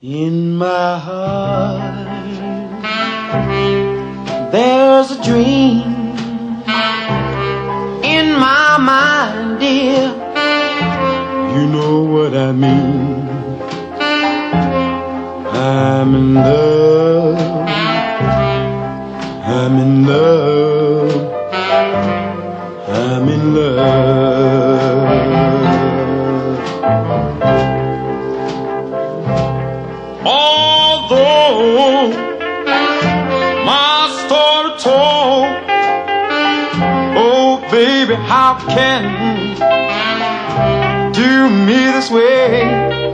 In my heart, there's a dream. In my mind, dear, you know what I mean. I'm in love, I'm in love, I'm in love. Although my story told, oh baby, how can you do me this way?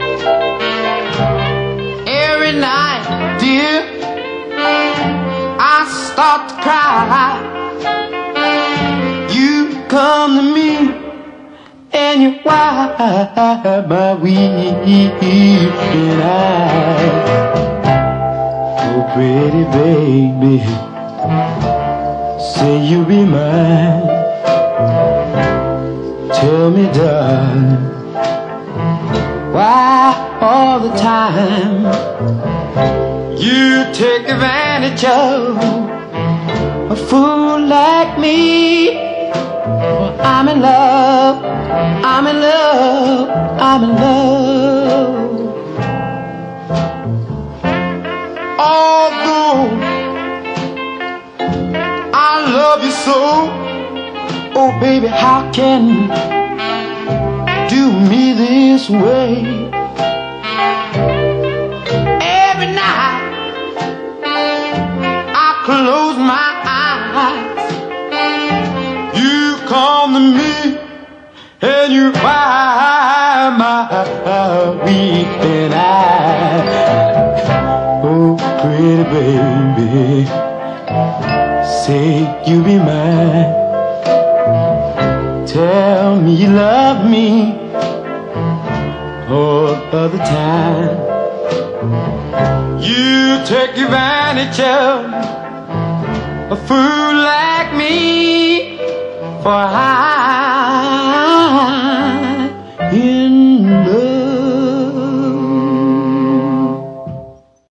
Every night, dear, I start to cry. You come to me and you wipe my weeping eyes. Oh pretty baby, say you be mine. Tell me darling, why all the time you take advantage of a fool like me? Well, I'm in love, I'm in love, I'm in love. Although I love you so, oh baby, how can you do me this way? Every night I close my eyes, you come to me and you wipe my weeping eyes. Oh pretty baby, say you be mine. Tell me you love me all of the time. You take advantage of a fool like me, for I